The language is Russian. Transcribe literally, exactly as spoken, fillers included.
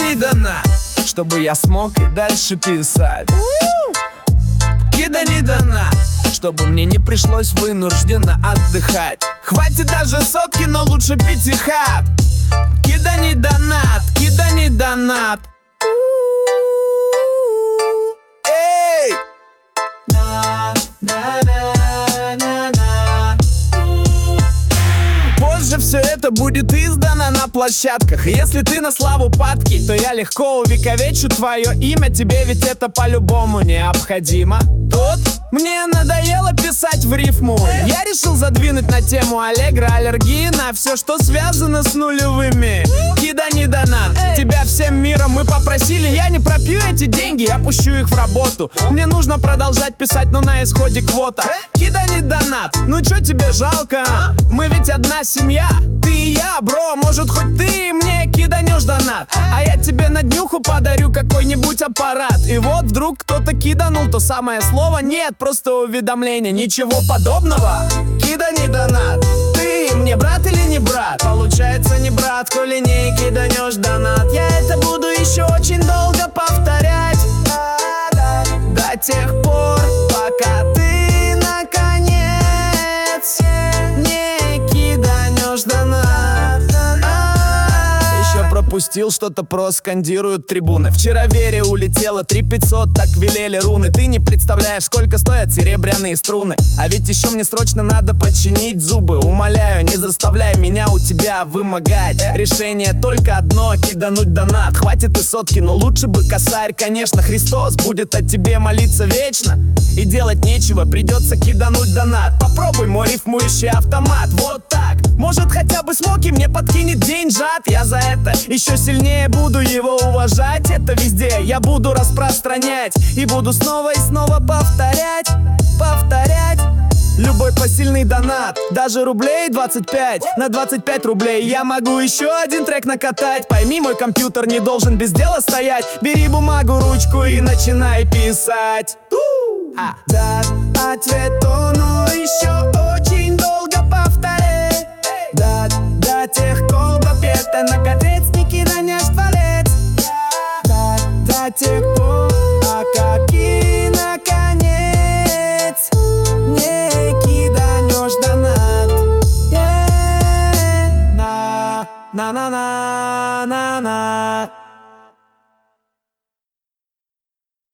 Кидай донат, чтобы я смог и дальше писать. Кидай донат, чтобы мне не пришлось вынужденно отдыхать. Хватит даже сотки, но лучше пятихат. Кидай донат, кидай донат. Эй! Позже все это будет издано на площадках. И если ты на славу падки, то я легко увековечу твое имя. Тебе ведь это по-любому необходимо. Тут мне надоело писать в рифму. Я решил задвинуть на тему аллегро аллергии на все, что связано с нулевыми. Кидай донат, тебя всем миром мы попросили. Я не пропью эти деньги, я пущу их в работу. Мне нужно продолжать писать, но на исходе квота. Кидай донат, ну чё тебе жалко? Мы ведь одна семья, ты и я, бро. Может хоть ты мне киданешь донат, а я тебе на днюху подарю какой-нибудь аппарат. И вот вдруг кто-то киданул то самое слово. Нет, просто уведомление, ничего подобного. Кидай донат, ты мне брат или не брат? Получается не брат, коли не киданешь донат. Я это буду еще очень долго повторять, до тех пор, пока ты наконец не киданешь донат. Пропустил что-то, проскандируют трибуны. Вчера Вере улетело три пятьсот, так велели руны. Ты не представляешь, сколько стоят серебряные струны. А ведь еще мне срочно надо починить зубы. Умоляю, не заставляй меня у тебя вымогать. Решение только одно — кидануть донат. Хватит и сотки, но лучше бы косарь. Конечно, Христос будет о тебе молиться вечно, и делать нечего, придется кидануть донат. Попробуй мой рифмующий автомат, вот так. Может хотя бы Смоки мне подкинет деньжат. Я за это еще сильнее буду его уважать. Это везде я буду распространять и буду снова и снова повторять, повторять. Любой посильный донат, даже рублей двадцать пять. На двадцать пять рублей я могу еще один трек накатать. Пойми, мой компьютер не должен без дела стоять. Бери бумагу, ручку и начинай писать. А. Да, ответ он, но еще очень долго повторяй. Да, до тех пор, это наконец не киданешь палец. Да, до тех пор, пока ты наконец не киданешь донат. Yeah. На, на, на, на, на, на.